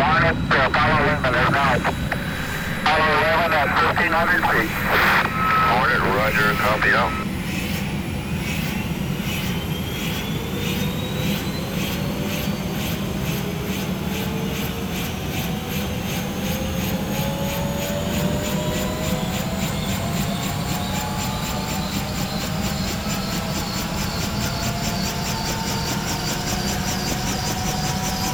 Line up to Apollo 11 is now. Apollo 11 at 1,500 feet. Hornet, roger, copy out.